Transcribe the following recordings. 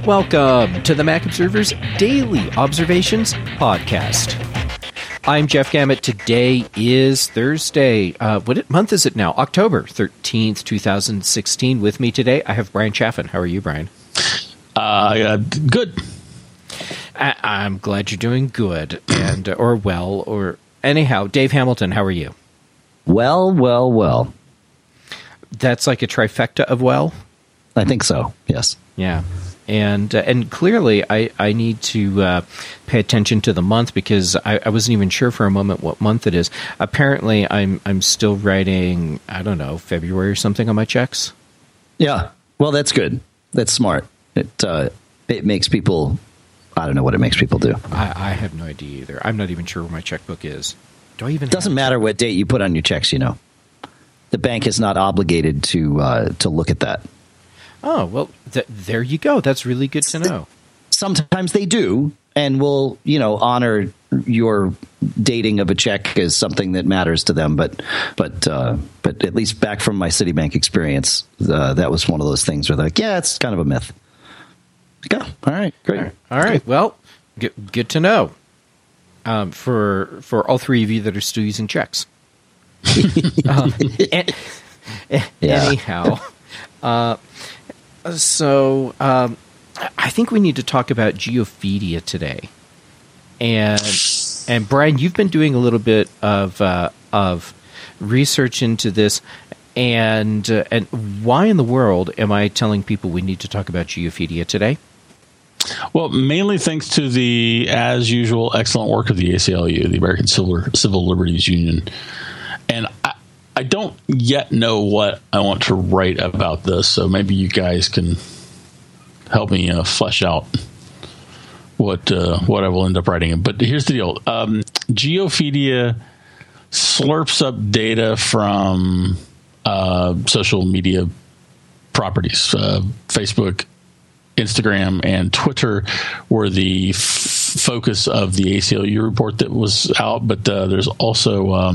Welcome to the Mac Observer's Daily Observations Podcast. I'm Jeff Gamet. Today is Thursday. What month is it now? October 13th, 2016. With me today, I have Brian Chaffin. How are you, Brian? Good. I'm glad you're doing good, and or well, or anyhow. Dave Hamilton, how are you? Well. That's like a trifecta of well? I think so, yes. Yeah. And clearly, I need to pay attention to the month because I wasn't even sure for a moment what month it is. Apparently, I'm still writing, I don't know, February or something on my checks. Yeah, well, that's good. That's smart. It makes people, I don't know what it makes people do. I have no idea either. I'm not even sure where my checkbook is. Do I even? It doesn't matter what date you put on your checks. You know, the bank is not obligated to look at that. Oh, well, there you go. That's really good to know. Sometimes they do, and will, honor your dating of a check as something that matters to them. But at least back from my Citibank experience, that was one of those things where they're like, yeah, it's kind of a myth. Go. All right, great. All right. Well, good to know. For all three of you that are still using checks. Anyhow. So I think we need to talk about Geofeedia today, and Brian, you've been doing a little bit of research into this, and why in the world am I telling people we need to talk about Geofeedia today? Well, mainly thanks to the, as usual, excellent work of the ACLU, the American Civil Liberties Union, and I don't yet know what I want to write about this, so maybe you guys can help me flesh out what I will end up writing. But here's the deal. Geofeedia slurps up data from social media properties. Facebook, Instagram, and Twitter were the focus of the ACLU report that was out, but there's also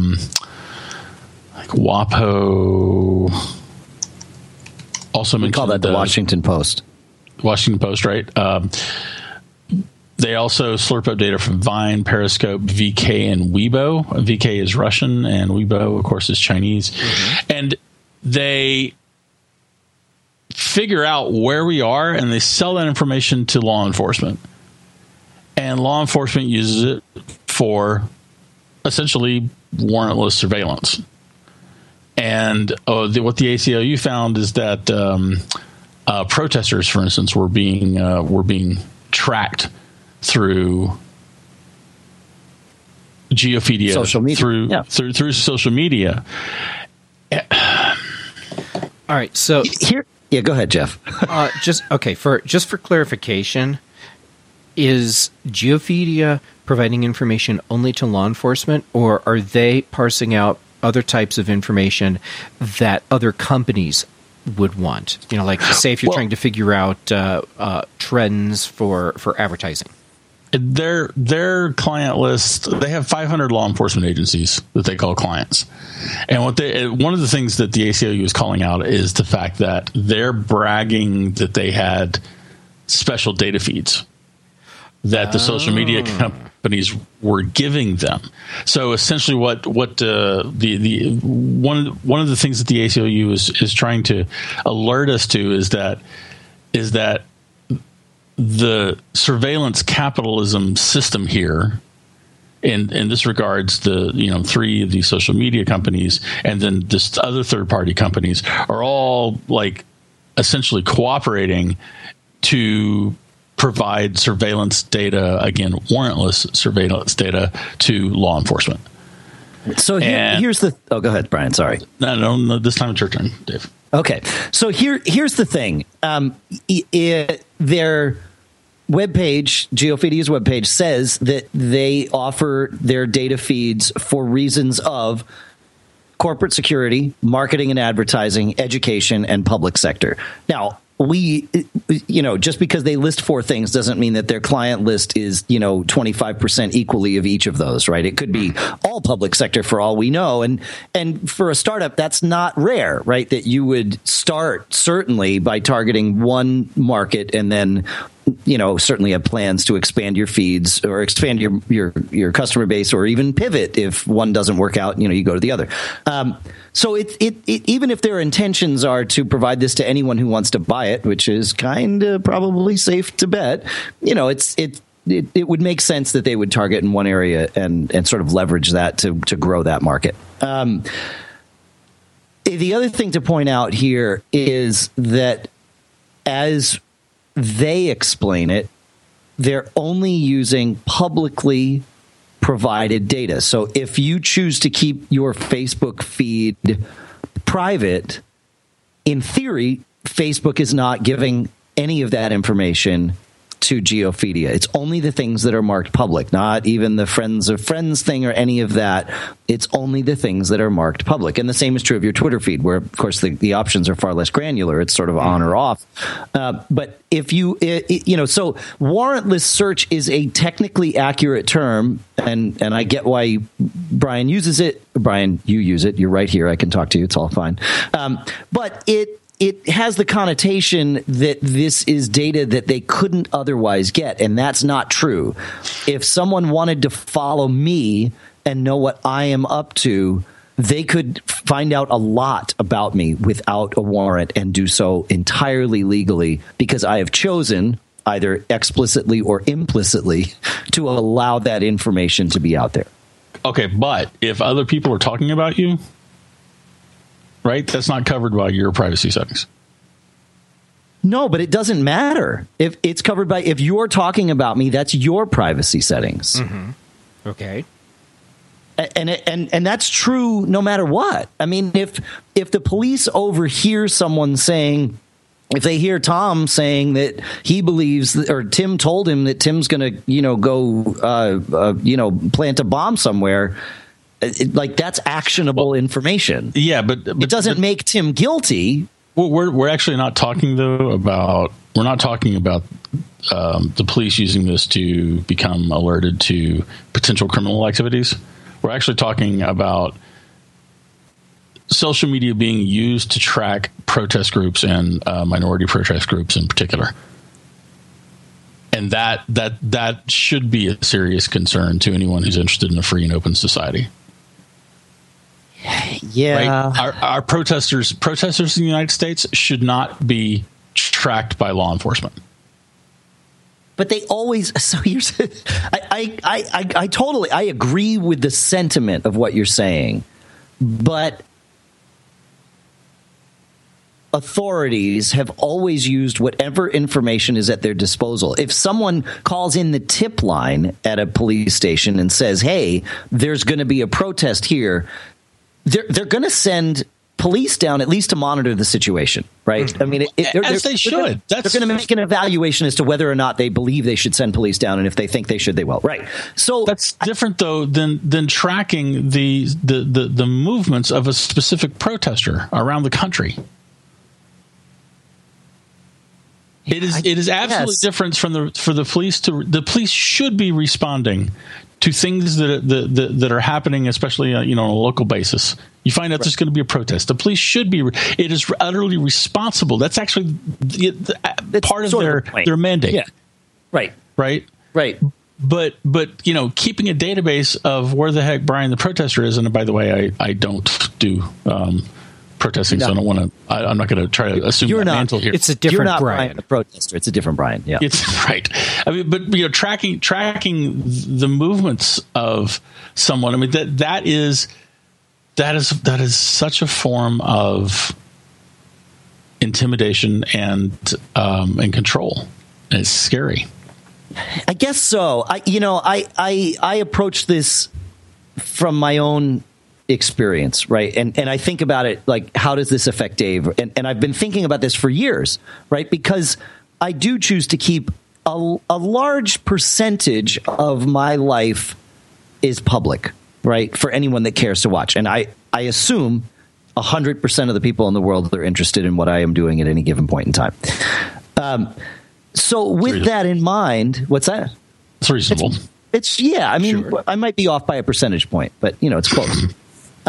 WAPO also mentioned. We call that the Washington Post. Washington Post, right? They also slurp up data from Vine, Periscope, VK, and Weibo. VK is Russian, and Weibo, of course, is Chinese. Mm-hmm. And they figure out where we are, and they sell that information to law enforcement. And law enforcement uses it for essentially warrantless surveillance. And what the ACLU found is that protesters, for instance, were being tracked through Geofeedia, social media. through social media. All right, so here, go ahead, Jeff. For clarification, is Geofeedia providing information only to law enforcement, or are they parsing out other types of information that other companies would want? Like say if you're trying to figure out trends for advertising. Their client list, they have 500 law enforcement agencies that they call clients. And one of the things that the ACLU is calling out is the fact that they're bragging that they had special data feeds that the social media companies were giving them. So essentially, what the one of the things that the ACLU is trying to alert us to is that the surveillance capitalism system here, in this regards, the three of these social media companies and then this other third party companies are all like essentially cooperating to provide surveillance data, again, warrantless surveillance data to law enforcement. So here's the... Oh, go ahead, Brian. Sorry. No, this time it's your turn, Dave. Okay. So here's the thing. Their webpage, Geofeedia's webpage, says that they offer their data feeds for reasons of corporate security, marketing and advertising, education, and public sector. Now, just because they list four things doesn't mean that their client list is, 25% equally of each of those, right? It could be all public sector for all we know. And for a startup, that's not rare, right? That you would start certainly by targeting one market and then certainly have plans to expand your feeds or expand your customer base, or even pivot if one doesn't work out. You go to the other. So even if their intentions are to provide this to anyone who wants to buy it, which is kind of probably safe to bet, it would make sense that they would target in one area and sort of leverage that to grow that market. The other thing to point out here is that as they explain it, they're only using publicly provided data. So if you choose to keep your Facebook feed private, in theory, Facebook is not giving any of that information to Geofeedia. It's only the things that are marked public, not even the friends of friends thing or any of that. It's only the things that are marked public. And the same is true of your Twitter feed, where, of course, the options are far less granular. It's sort of on or off. But if so warrantless search is a technically accurate term, and I get why Brian uses it. Brian, you use it. You're right here. I can talk to you. It's all fine. But it has the connotation that this is data that they couldn't otherwise get, and that's not true. If someone wanted to follow me and know what I am up to, they could find out a lot about me without a warrant and do so entirely legally, because I have chosen, either explicitly or implicitly, to allow that information to be out there. Okay, but if other people are talking about you, right? That's not covered by your privacy settings. No, but it doesn't matter. If it's covered by, if you're talking about me, that's your privacy settings. Mm-hmm. Okay. And that's true no matter what. I mean, if the police overhear someone saying, if they hear Tom saying that he believes that, or Tim told him that Tim's going to, go, plant a bomb somewhere, that's actionable information. Yeah, but it doesn't make Tim guilty. Well, we're actually not talking though about the police using this to become alerted to potential criminal activities. We're actually talking about social media being used to track protest groups and minority protest groups in particular. And that should be a serious concern to anyone who's interested in a free and open society. Yeah, right? Our protesters in the United States should not be tracked by law enforcement. But they always. So here's, I totally agree with the sentiment of what you're saying, but authorities have always used whatever information is at their disposal. If someone calls in the tip line at a police station and says, "Hey, there's going to be a protest here," they're going to send police down at least to monitor the situation, right? Mm-hmm. I mean, they should. They're going to make an evaluation as to whether or not they believe they should send police down, and if they think they should, they will. Right. So that's different, though, than tracking the movements of a specific protester around the country. It is absolutely different for the police the police should be responding to things that are happening, especially on a local basis. You find out there's going to be a protest. The police should be. It is utterly responsible. That's actually part of their mandate. Yeah. Right. But keeping a database of where the heck Brian the protester is, and by the way, I don't do protesting, so I don't want to. I'm not going to try to assume that mantle here. It's a different You're not Brian, the protester. It's a different Brian. Yeah, it's right. I mean, but tracking the movements of someone. I mean, that is such a form of intimidation and control. And it's scary. I guess so. I approach this from my own experience, right? And I think about it like, how does this affect Dave? And I've been thinking about this for years, right? Because I do choose to keep a large percentage of my life is public, right? For anyone that cares to watch. And I assume 100% of the people in the world are interested in what I am doing at any given point in time. So with that in mind, what's that? It's reasonable. I mean, sure. I might be off by a percentage point, but it's close.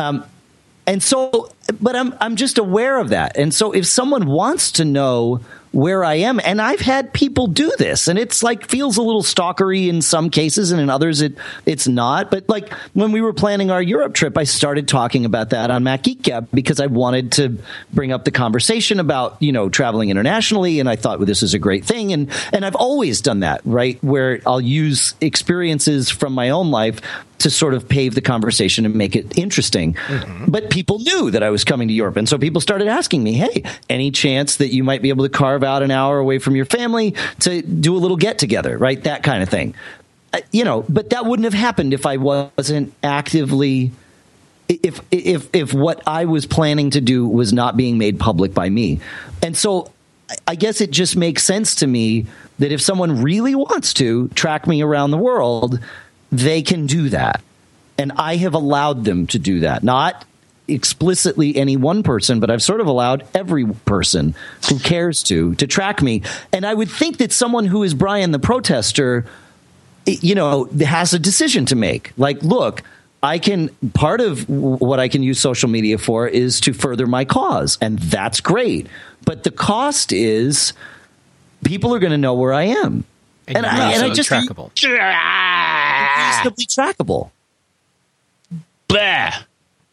And so, but I'm just aware of that. And so if someone wants to know where I am. And I've had people do this, and it's like feels a little stalkery in some cases, and in others it's not. But like when we were planning our Europe trip, I started talking about that on Mac Geek Gab because I wanted to bring up the conversation about, you know, traveling internationally. And I thought, well, this is a great thing. And I've always done that, right? Where I'll use experiences from my own life to sort of pave the conversation and make it interesting. Mm-hmm. But people knew that I was coming to Europe. And so people started asking me, hey, any chance that you might be able to carve out an hour away from your family to do a little get together, right? That kind of thing. You know, but that wouldn't have happened if I wasn't actively, if what I was planning to do was not being made public by me. And so I guess it just makes sense to me that if someone really wants to track me around the world, they can do that. And I have allowed them to do that. Not explicitly any one person, but I've sort of allowed every person who cares to track me. And I would think that someone who is Brian the Protester, you know, has a decision to make. Like, look, part of what I can use social media for is to further my cause. And that's great. But the cost is people are going to know where I am. And I just trackable. Reasonably trackable. Blah.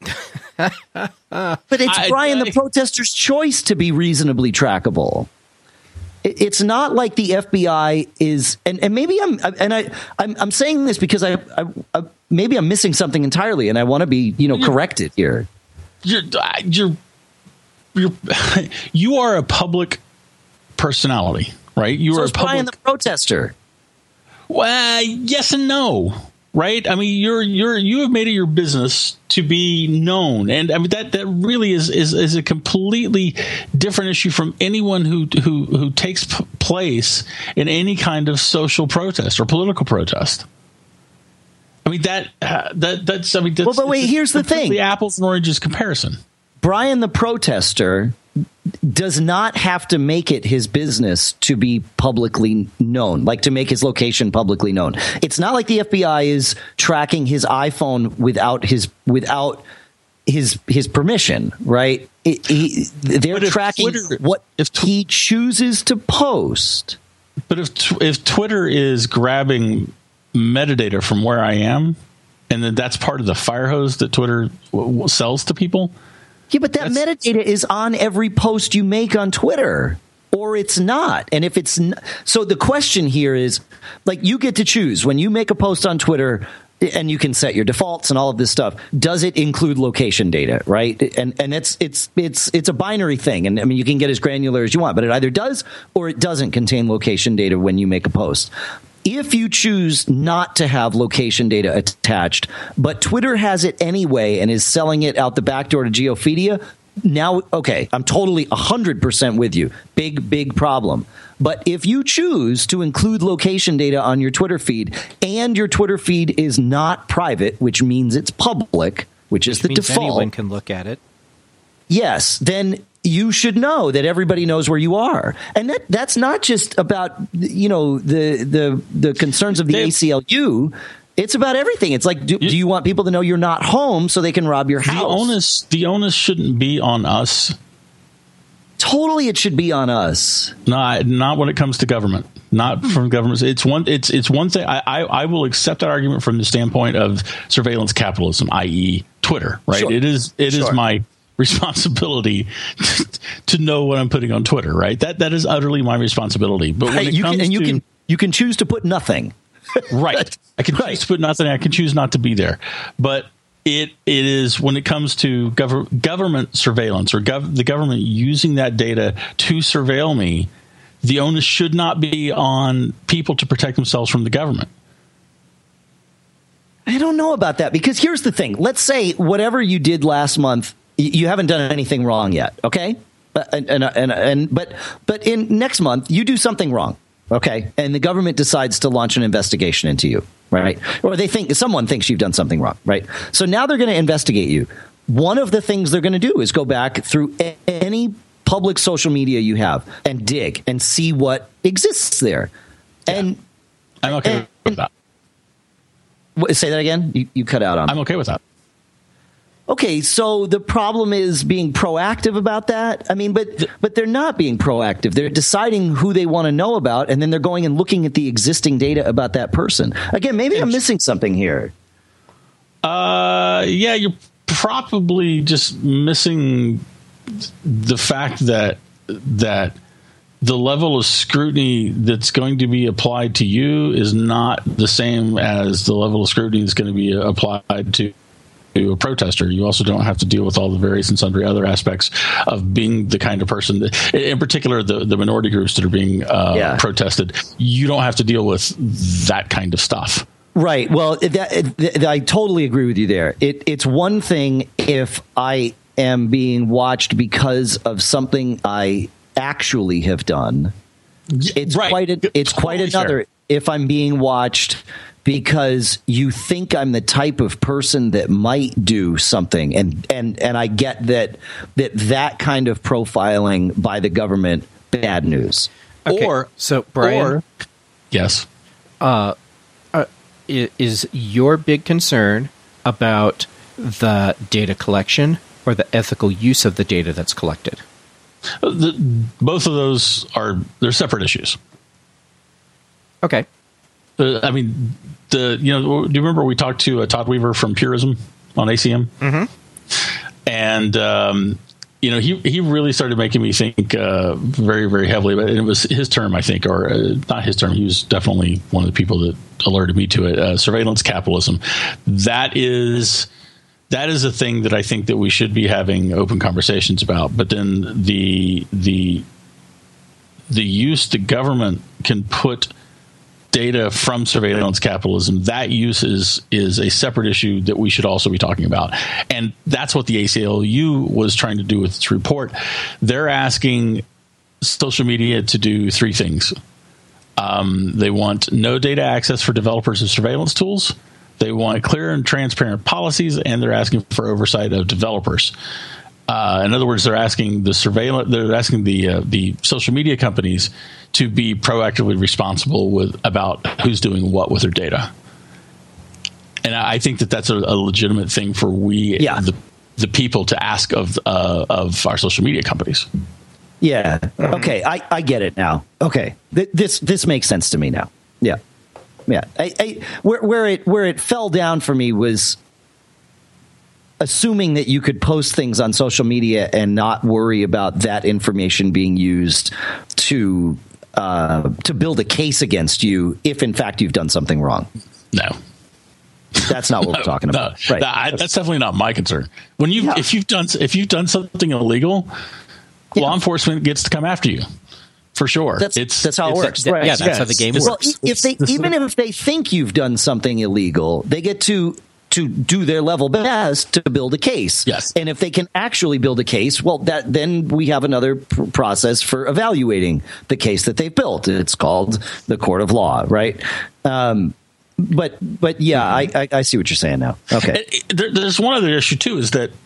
But it's Brian the Protester's choice to be reasonably trackable. It's not like the FBI is, and maybe I'm saying this because I maybe I'm missing something entirely, and I want to be, you know, corrected here. You are a public personality, right? You are a public. Brian the Protester. Well, yes and no, right? I mean, you have made it your business to be known, and I mean that really is a completely different issue from anyone who takes place in any kind of social protest or political protest. I mean that's well, but wait, here's the thing: the apples and oranges comparison. Brian the Protester does not have to make it his business to be publicly known, like to make his location publicly known. It's not like the FBI is tracking his iPhone without his permission, right? They're tracking what he chooses to post. But if Twitter is grabbing metadata from where I am, and then that's part of the fire hose that Twitter sells to people. Yeah, but that metadata is on every post you make on Twitter, or it's not. And if it's not, so the question here is, like, you get to choose when you make a post on Twitter, and you can set your defaults and all of this stuff. Does it include location data, right? And it's a binary thing. And I mean, you can get as granular as you want, but it either does or it doesn't contain location data when you make a post. If you choose not to have location data attached, but Twitter has it anyway and is selling it out the back door to Geopedia, now, okay, I'm totally 100% with you. Big problem. But if you choose to include location data on your Twitter feed, and your Twitter feed is not private, which means it's public, which is the default. Anyone can look at it. Yes, then you should know that everybody knows where you are. And that's not just about, you know, the concerns of the ACLU. It's about everything. It's like, do you want people to know you're not home so they can rob your house? The onus shouldn't be on us. Totally, it should be on us. Not when it comes to government. Not from governments. It's one thing. I will accept that argument from the standpoint of surveillance capitalism, i.e., Twitter. Right? Sure. It is my responsibility to know what I'm putting on Twitter. Right? That is utterly my responsibility. But when it comes you can choose to put nothing. Right. I can choose to put nothing. I can choose not to be there. But it is when it comes to government surveillance or the government using that data to surveil me, the onus should not be on people to protect themselves from the government. I don't know about that, because here's the thing. Let's say whatever you did last month, you haven't done anything wrong yet. Okay. But in next month you do something wrong. Okay. And the government decides to launch an investigation into you, right? Or someone thinks you've done something wrong, right? So now they're going to investigate you. One of the things they're going to do is go back through any public social media you have and dig and see what exists there. Yeah. And I'm okay with that. Say that again? You cut out on me. I'm okay with that. Okay, so the problem is being proactive about that. I mean, but they're not being proactive. They're deciding who they want to know about, and then they're going and looking at the existing data about that person. Again, maybe I'm missing something here. Yeah, you're probably just missing the fact that the level of scrutiny that's going to be applied to you is not the same as the level of scrutiny that's going to be applied to a protester. You also don't have to deal with all the various and sundry other aspects of being the kind of person that, in particular, the minority groups that are being protested. You don't have to deal with that kind of stuff. Right. Well, I totally agree with you there. It's one thing if I am being watched because of something I actually have done. It's quite another if I'm being watched because you think I'm the type of person that might do something, and I get that kind of profiling by the government, bad news. Okay, so Brian, yes, is your big concern about the data collection or the ethical use of the data that's collected? Both of those they're separate issues. Okay. I mean, do you remember we talked to Todd Weaver from Purism on ACM? Mm-hmm. And he really started making me think very, very heavily about it. And it was his term, I think, or not his term. He was definitely one of the people that alerted me to it. Surveillance capitalism. That is a thing that I think that we should be having open conversations about. But then the use the government can put data from surveillance capitalism, that use is a separate issue that we should also be talking about. And that's what the ACLU was trying to do with its report. They're asking social media to do three things. They want no data access for developers of surveillance tools. They want clear and transparent policies, and they're asking for oversight of developers. In other words, they're asking the social media companies to be proactively responsible about who's doing what with their data. And I think that that's a legitimate thing for the people to ask of our social media companies. Yeah. Okay. I get it now. Okay. This makes sense to me now. Yeah. Yeah. Where it fell down for me was assuming that you could post things on social media and not worry about that information being used to build a case against you if in fact you've done something wrong. No. That's not what we're talking about. No, right. That's definitely not my concern. When if you've done something illegal, law enforcement gets to come after you. For sure. That's how it works. Right. Yeah, that's how the game works. Well, even if they think you've done something illegal, they get to do their level best to build a case. Yes. And if they can actually build a case, well, then we have another process for evaluating the case that they've built. It's called the court of law, right? But yeah, I see what you're saying now. Okay. There's one other issue too, is that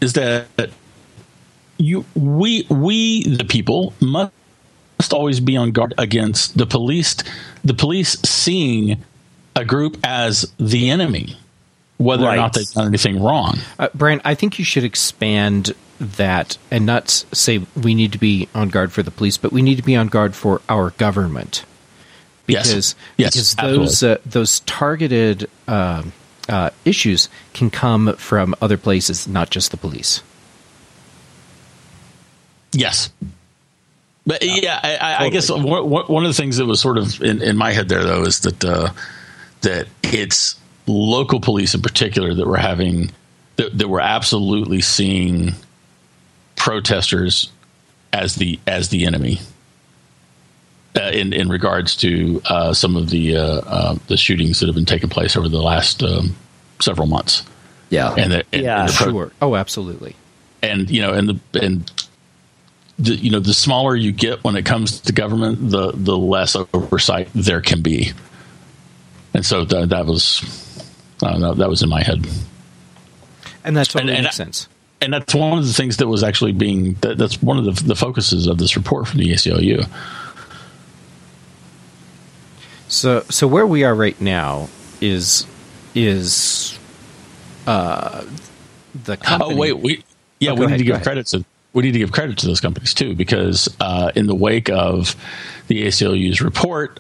we the people must always be on guard against the police seeing a group as the enemy, whether or not they've done anything wrong. Brian, I think you should expand that and not say we need to be on guard for the police, but we need to be on guard for our government. Because those targeted issues can come from other places, not just the police. Yes. But totally. I guess one of the things that was sort of in my head there, though, is that it's local police in particular that were absolutely seeing protesters as the enemy in regards to some of the shootings that have been taking place over the last several months. Yeah, sure. Oh, absolutely. And the smaller you get when it comes to government, the less oversight there can be. And so that was in my head. And that totally makes sense. And that's one of the things that was actually that's one of the focuses of this report from the ACLU. So where we are right now is the company. Oh wait, we need to give credit to. We need to give credit to those companies too, because in the wake of the ACLU's report,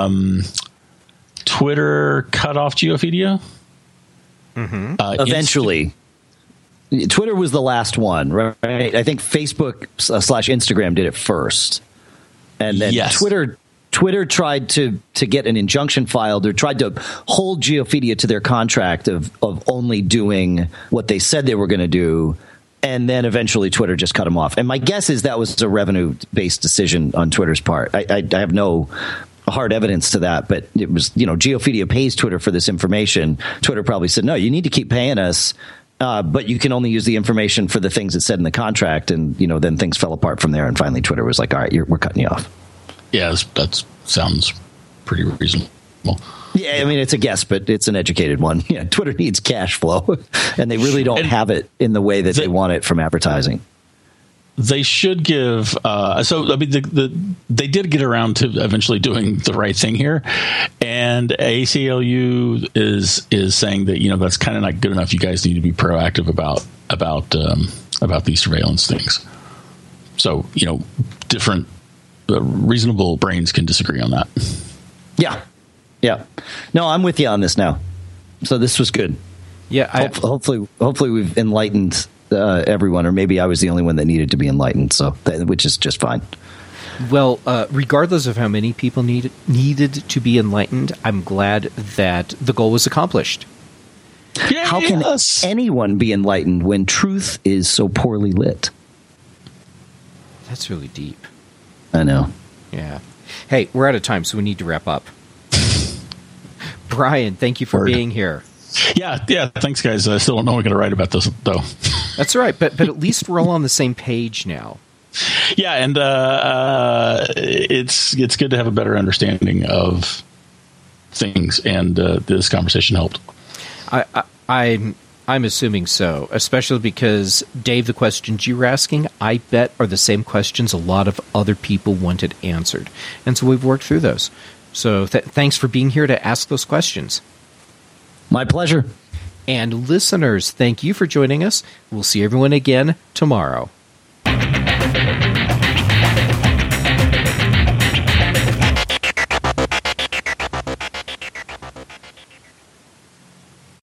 Twitter cut off Geofeedia. Mm-hmm. Eventually, Twitter was the last one, right? I think Facebook / Instagram did it first, and then Twitter tried to get an injunction filed, or tried to hold Geofeedia to their contract of only doing what they said they were going to do. And then eventually Twitter just cut them off. And my guess is that was a revenue-based decision on Twitter's part. I have no hard evidence to that, but it was, Geofeedia pays Twitter for this information. Twitter probably said, no, you need to keep paying us, but you can only use the information for the things it said in the contract. And, then things fell apart from there. And finally Twitter was like, all right, we're cutting you off. Yeah, that sounds pretty reasonable. Yeah, I mean, it's a guess, but it's an educated one. Yeah, Twitter needs cash flow, and they really don't have it in the way that they want it from advertising. They should give. They did get around to eventually doing the right thing here, and ACLU is saying that that's kind of not good enough. You guys need to be proactive about these surveillance things. So different reasonable brains can disagree on that. Yeah. No, I'm with you on this now. So this was good. Yeah. Hopefully we've enlightened everyone, or maybe I was the only one that needed to be enlightened. Which is just fine. Well, regardless of how many people needed to be enlightened, I'm glad that the goal was accomplished. Yes. How can anyone be enlightened when truth is so poorly lit? That's really deep. I know. Yeah. Hey, we're out of time, so we need to wrap up. Brian, thank you for being here. Yeah. Thanks, guys. I still don't know what we're going to write about this, though. That's all right, but at least we're all on the same page now. Yeah, and it's good to have a better understanding of things, and this conversation helped. I'm assuming so, especially because, Dave, the questions you were asking, I bet, are the same questions a lot of other people wanted answered. And so we've worked through those. So thanks for being here to ask those questions. My pleasure. And listeners, thank you for joining us. We'll see everyone again tomorrow.